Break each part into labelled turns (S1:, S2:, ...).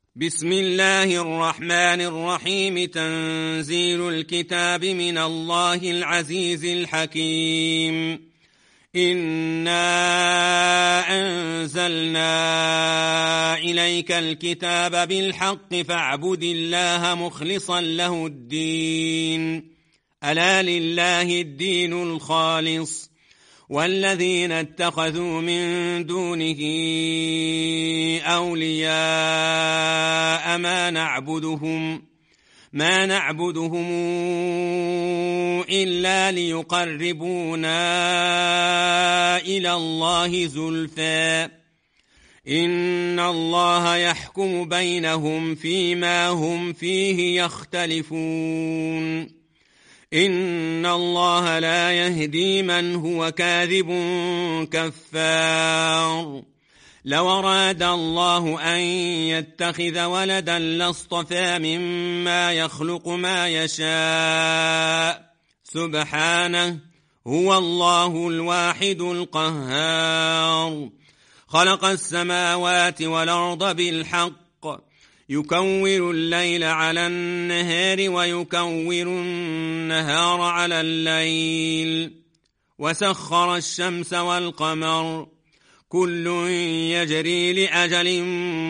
S1: بسم الله الرحمن الرحيم. تنزيل الكتاب من الله العزيز الحكيم. إنا أنزلنا إليك الكتاب بالحق فاعبد الله مخلصا له الدين. ألا لله الدين الخالص والذين اتخذوا من دونه أولياء ما نعبدهم إلا ليقربونا إلى الله زلفى إن الله يحكم بينهم فيما هم فيه يختلفون. إن الله لا يهدي من هو كاذب كفار. لو أراد الله أن يتخذ ولدا لاصطفى مما يخلق ما يشاء سبحانه، هو الله الواحد القهار. خلق السماوات والأرض بالحق يكور الليل على النهار ويكور النهار على الليل، وسخر الشمس والقمر كل يجري لأجل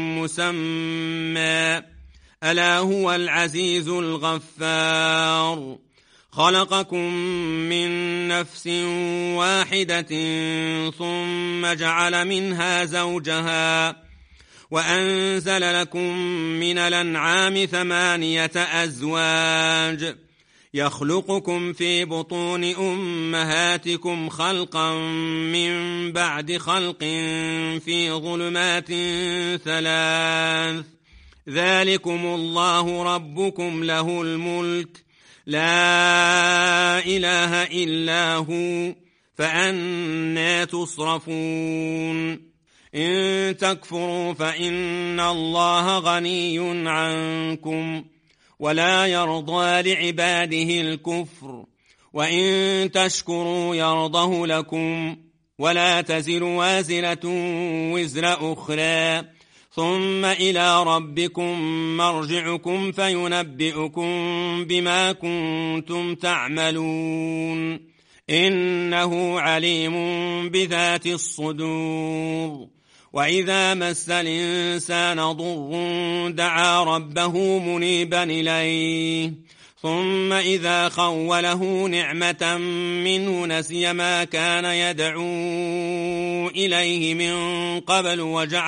S1: مسمى، ألا هو العزيز الغفار. خلقكم من نفس واحدة ثم جعل منها زوجها وأنزل لكم من الأنعام 8 أزواج يخلقكم في بطون أمهاتكم خلقا من بعد خلق في ظلمات 3. ذلكم الله ربكم له الملك لا إله إلا هو فأنى تصرفون. إن تكفروا فإن الله غني عنكم ولا يرضى لعباده الكفر، وإن تشكروا يرضه لكم، ولا تزر وازرة وزر أخرى، ثم إلى ربكم مرجعكم فينبئكم بما كنتم تعملون. إنه عليم بذات الصدور. وإذا مس الإنسان ضر دعا ربه منيبا إليه، ثم إذا خوله نعمة منه نسي ما كان يدعو إليه من قبل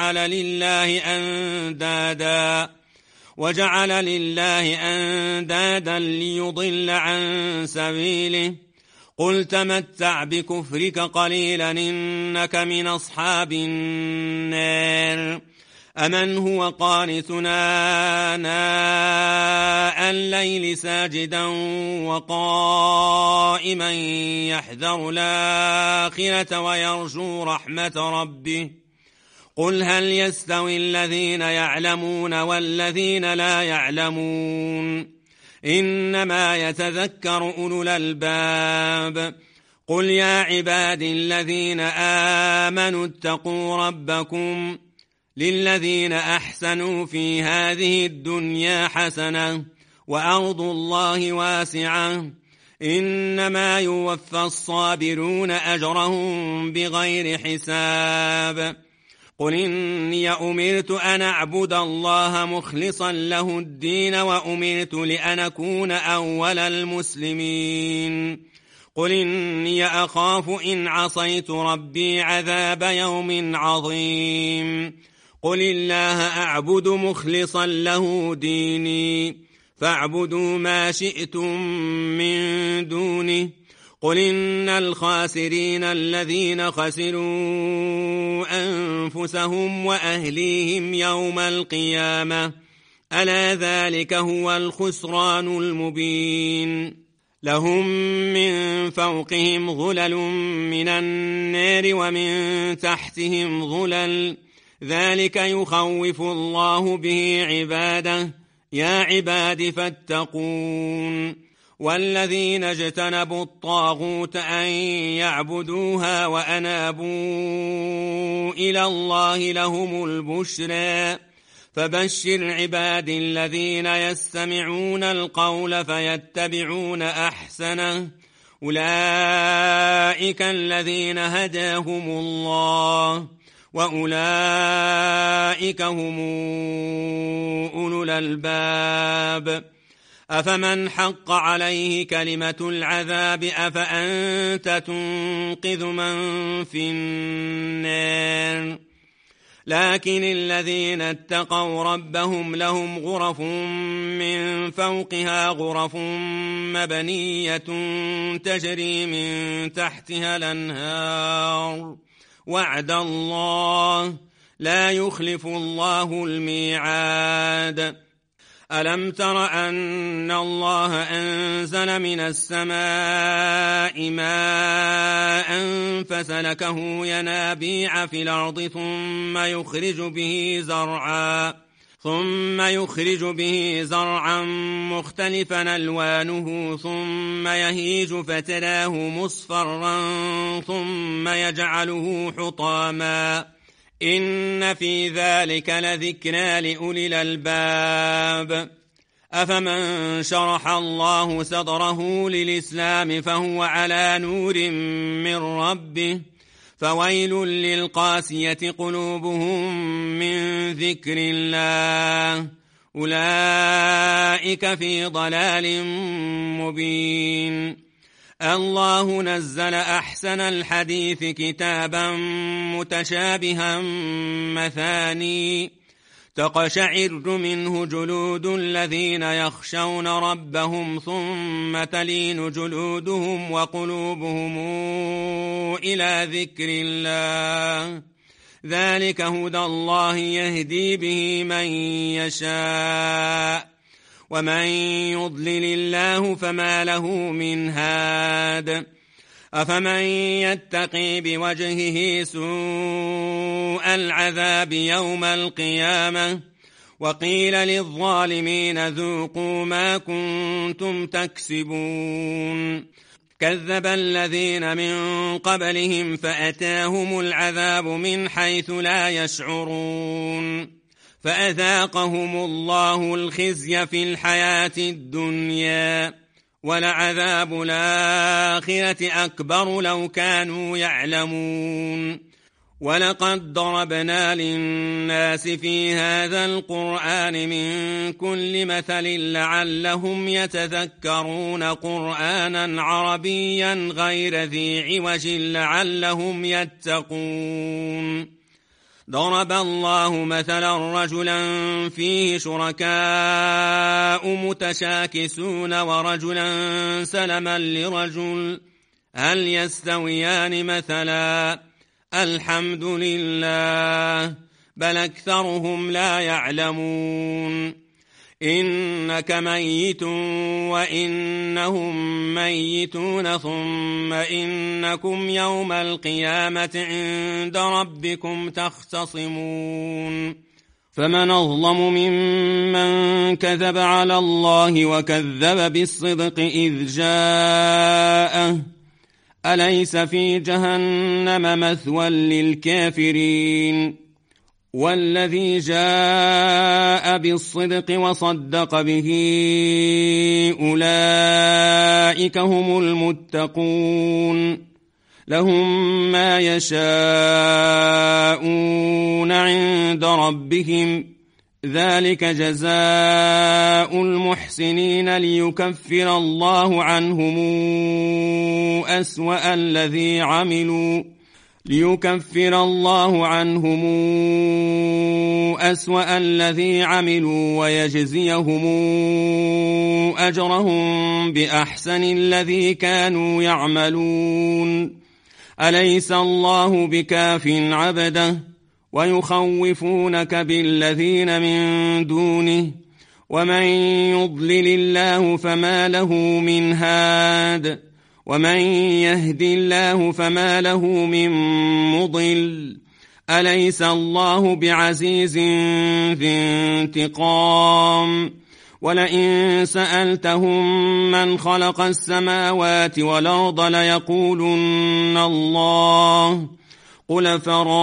S1: وجعل لله أندادا ليضل عن سبيله. قل تمتع بكفرك قليلا إنك من أصحاب النار. أمن هو قانتنا آناء الليل ساجدا وقائما يحذر الآخرة ويرجو رحمة ربه. قل هل يستوي الذين يعلمون والذين لا يعلمون؟ إنما يتذكر أولو الألباب. قل يا عبادي الذين آمنوا اتقوا ربكم للذين أحسنوا في هذه الدنيا حسنة وأرض الله واسعة إنما يوفى الصابرون أجرهم بغير حساب. قل إني أمرت أن أعبد الله مخلصا له الدين وأمرت لأن أكون أول المسلمين. قل إني أخاف إن عصيت ربي عذاب يوم عظيم. قل الله أعبد مخلصا له ديني فاعبدوا ما شئتم من دونه. قل إن الخاسرين الذين خسروا أنفسهم وأهليهم يوم القيامة ألا ذلك هو الخسران المبين. لهم من فوقهم ظلل من النار ومن تحتهم ظلل ذلك يخوف الله به عباده يا عباد فاتقون. والذين اجتنبوا الطاغوت أن يعبدوها وأنابوا إلى الله لهم البشرى فبشر عبادي الذين يستمعون القول فيتبعون أحسنه أولئك الذين هداهم الله وأولئك هم أولو الألباب أفمن حق عليه كلمة العذاب أفأنت تنقذ من في النار لكن الذين اتقوا ربهم لهم غرف من فوقها غرف مبنية تجري من تحتها الأنهار وعد الله لا يخلف الله الميعاد ألم تر أن الله أنزل من السماء ماء فسلكه ينابيع في الأرض ثم يخرج به زرعا مختلفا ألوانه ثم يهيج فتراه مصفرا ثم يجعله حطاما إن في ذلك لذكرى لأولي الألباب أفمن شرح الله صدره للإسلام فهو على نور من ربه فويل للقاسية قلوبهم من ذكر الله أولئك في ضلال مبين الله نزل أحسن الحديث كتابا متشابها مثاني تقشعر منه جلود الذين يخشون ربهم ثم تلين جلودهم وقلوبهم إلى ذكر الله ذلك هدى الله يهدي به من يشاء ومن يضلل الله فما له من هاد أفمن يتقي بوجهه سوء العذاب يوم القيامة وقيل للظالمين ذوقوا ما كنتم تكسبون كذب الذين من قبلهم فأتاهم العذاب من حيث لا يشعرون فأذاقهم الله الخزي في الحياة الدنيا ولعذاب الآخرة أكبر لو كانوا يعلمون ولقد ضربنا للناس في هذا القرآن من كل مثل لعلهم يتذكرون قرآنا عربيا غير ذي عوج لعلهم يتقون ضرب الله مثلا رجلا فيه شركاء متشاكسون ورجلا سلما لرجل هل يستويان مثلا الحمد لله بل أكثرهم لا يعلمون إنك ميت وإنهم ميتون ثم إنكم يوم القيامة عند ربكم تختصمون فمن أظلم ممن كذب على الله وكذب بالصدق إذ جاءه أليس في جهنم مثوى للكافرين والذي جاء بالصدق وصدق به أولئك هم المتقون لهم ما يشاءون عند ربهم ذلك جزاء المحسنين ليكفر الله عنهم أسوأ الذي عملوا ويجزيهم أجرهم بأحسن الذي كانوا يعملون أليس الله بكاف عبده ويخوفونك بالذين من دونه ومن يضلل الله فما له من هاد ومن يهد الله فما له من مضل أليس الله بعزيز ذي انتقام ولئن سألتهم من خلق السماوات والأرض ليقولن الله قل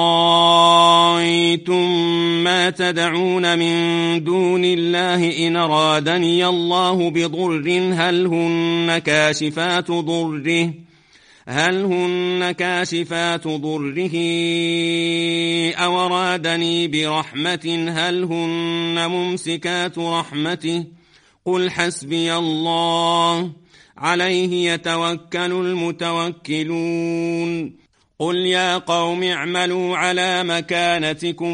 S1: فرأيتم ما تدعون من دون الله إن أرادني الله بضر هل هن كاشفات ضره أو أرادني برحمة هل هن ممسكات رحمته قل حسبي الله عليه يتوكل المتوكلون قل يا قوم اعملوا على مكانتكم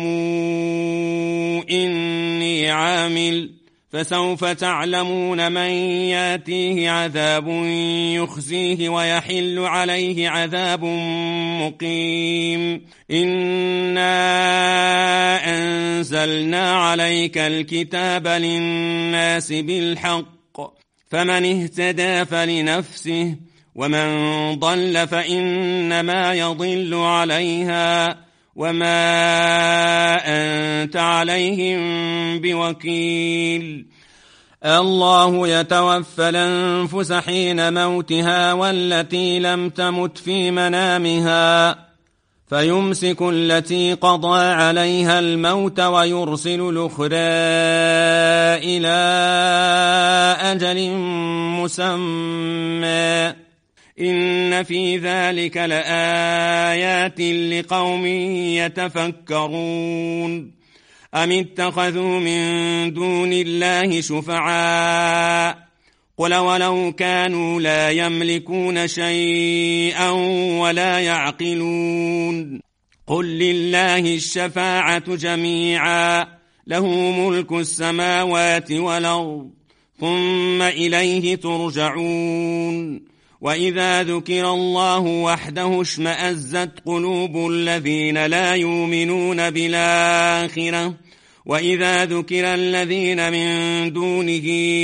S1: إني عامل فسوف تعلمون من ياتيه عذاب يخزيه ويحل عليه عذاب مقيم إنا أنزلنا عليك الكتاب للناس بالحق فمن اهتدى فلنفسه ومن ضل فإنما يضل عليها وما أنت عليهم بوكيل الله يتوفى الأنفس حين موتها والتي لم تمت في منامها فيمسك التي قضى عليها الموت ويرسل الأخرى إلى أجل مسمى إن في ذلك لآيات لقوم يتفكرون أم اتخذوا من دون الله شفعاء قل ولو كانوا لا يملكون شيئا ولا يعقلون قل لله الشفاعة جميعا له ملك السماوات والأرض ثم إليه ترجعون وإذا ذكر الله وحده اشمأزت قلوب الذين لا يؤمنون بالآخرة وإذا ذكر الذين من دونه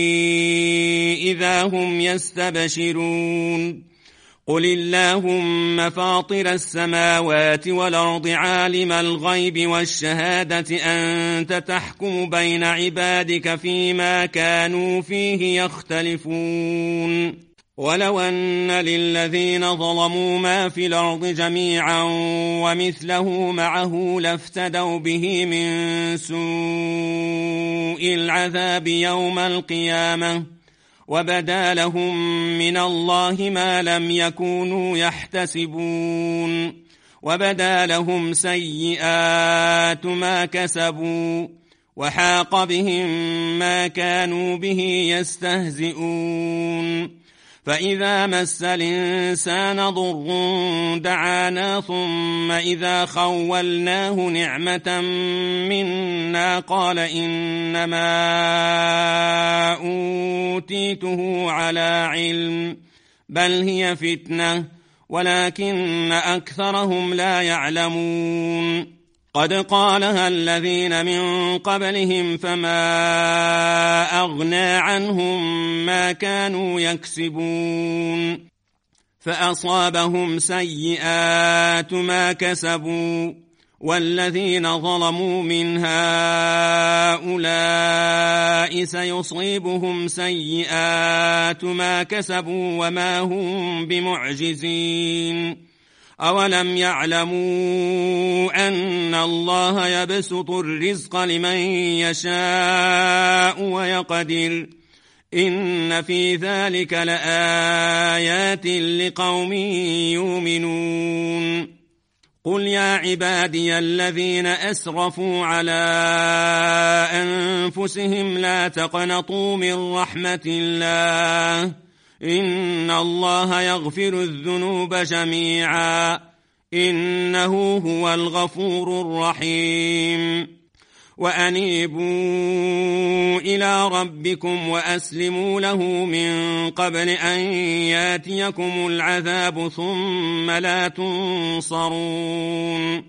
S1: إذا هم يستبشرون قل اللهم فاطر السماوات والأرض عالم الغيب والشهادة أنت تحكم بين عبادك فيما كانوا فيه يختلفون ولو أن للذين ظلموا ما في الأرض جميعا ومثله معه لافتدوا به من سوء العذاب يوم القيامة وبدا لهم من الله ما لم يكونوا يحتسبون وبدا لهم سيئات ما كسبوا وحاق بهم ما كانوا به يستهزئون فإذا مس الإنسان ضر دعانا ثم إذا خولناه نعمة منا قال إنما أوتيته على علم بل هي فتنة ولكن أكثرهم لا يعلمون قد قالها الذين من قبلهم فما أغنى عنهم ما كانوا يكسبون فأصابهم سيئات ما كسبوا والذين ظلموا من هؤلاء سيصيبهم سيئات ما كسبوا وما هم بمعجزين أولم يعلموا أن الله يبسط الرزق لمن يشاء ويقدر إن في ذلك لآيات لقوم يؤمنون قل يا عبادي الذين أسرفوا على أنفسهم لا تقنطوا من رحمة الله إن الله يغفر الذنوب جميعا إنه هو الغفور الرحيم وأنيبوا إلى ربكم وأسلموا له من قبل أن ياتيكم العذاب ثم لا تنصرون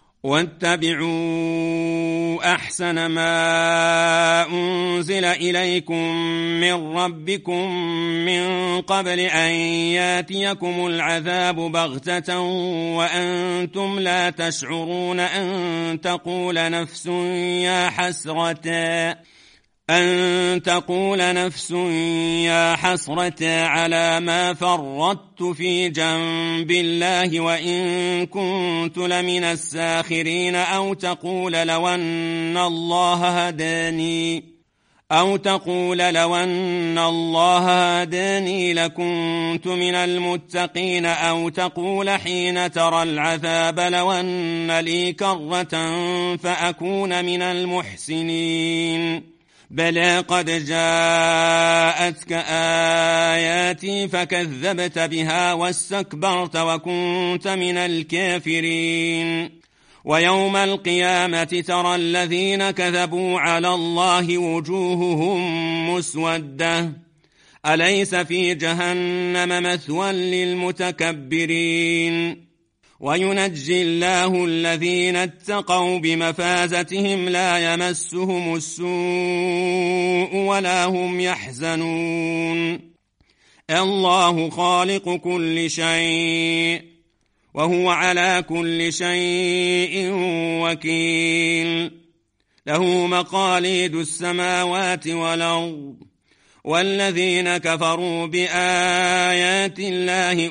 S1: واتبعوا أحسن ما أنزل إليكم من ربكم من قبل أن ياتيكم العذاب بغتة وأنتم لا تشعرون أن تقول نفس يا حسرة أن تقول نفس يا حسرة على ما فرطت في جنب الله وإن كنت لمن الساخرين أو تقول لو أن الله هداني لكنت من المتقين أو تقول حين ترى العذاب لو أن لي كرة فأكون من المحسنين بلى قد جاءتك آياتي فكذبت بها واستكبرت وكنت من الكافرين ويوم القيامة ترى الذين كذبوا على الله وجوههم مسودة أليس في جهنم مثوى للمتكبرين وينجي الله الذين اتقوا بمفازتهم لا يمسهم السوء ولا هم يحزنون الله خالق كل شيء وهو على كل شيء وكيل له مقاليد السماوات والأرض والذين كفروا بآيات الله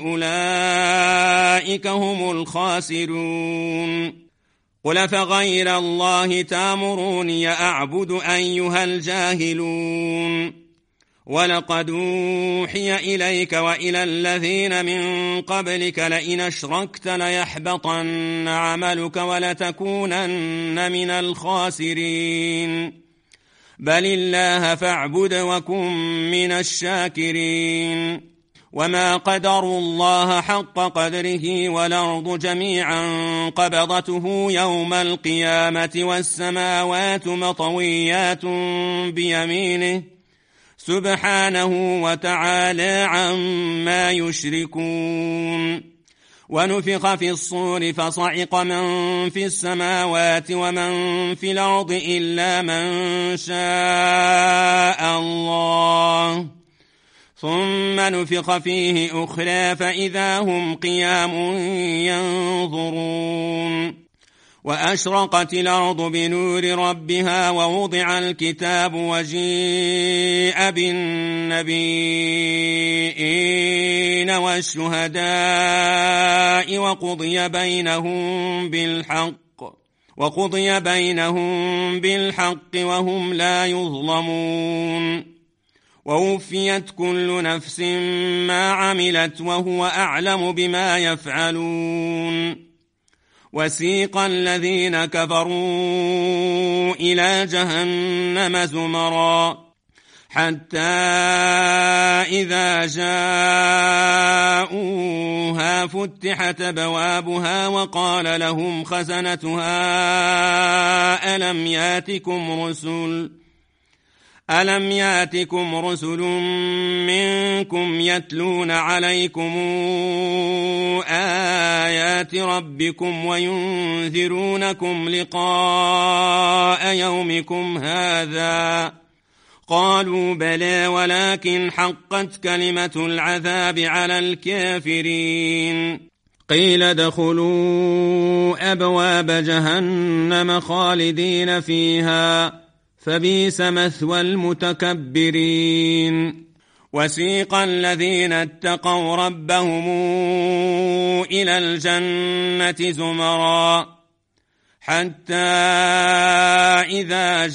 S1: أولئك هم الخاسرون قل فغير الله تامروني أعبد أيها الجاهلون ولقد أوحي إليك وإلى الذين من قبلك لئن أشركت ليحبطن عملك ولتكونن من الخاسرين بل الله فاعبد وكن من الشاكرين وما قدروا الله حق قدره والأرض جميعا قبضته يوم القيامة والسماوات مطويات بيمينه سبحانه وتعالى عما يشركون ونفخ في الصور فصعق من في السماوات ومن في الأرض إلا من شاء الله ثم نفخ فيه أخرى فإذا هم قيام ينظرون وأشرقت الأرض بنور ربها ووضع الكتاب وجيء بالنبيين والشهداء وقضي بينهم بالحق وهم لا يظلمون ووفيت كل نفس ما عملت وهو أعلم بما يفعلون وسيق الذين كفروا إلى جهنم زمرا حتى إذا جاءوها فتحت أبوابها وقال لهم خزنتها ألم ياتكم رسل منكم يتلون عليكم آيات ربكم وينذرونكم لقاء يومكم هذا قالوا بلى ولكن حقت كلمة العذاب على الكافرين قيل ادخلوا أبواب جهنم خالدين فيها فبئس مثوى المتكبرين وسيق الذين اتقوا ربهم إلى الجنة زمرا حتى إذا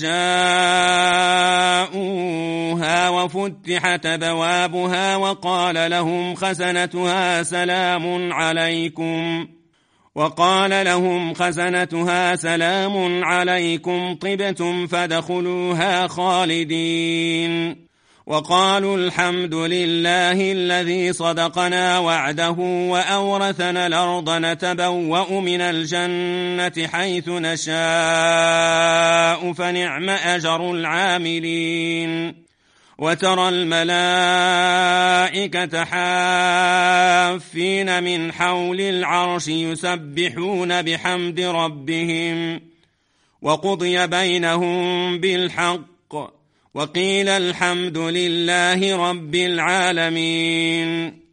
S1: جاءوها وفتحت أبوابها وقال لهم خزنتها سلام عليكم طبتم فادخلوها خالدين وقالوا الحمد لله الذي صدقنا وعده وأورثنا الأرض نتبوأ من الجنة حيث نشاء فنعم أجر العاملين وترى الملائكة حافين من حول العرش يسبحون بحمد ربهم وقضي بينهم بالحق وقيل الحمد لله رب العالمين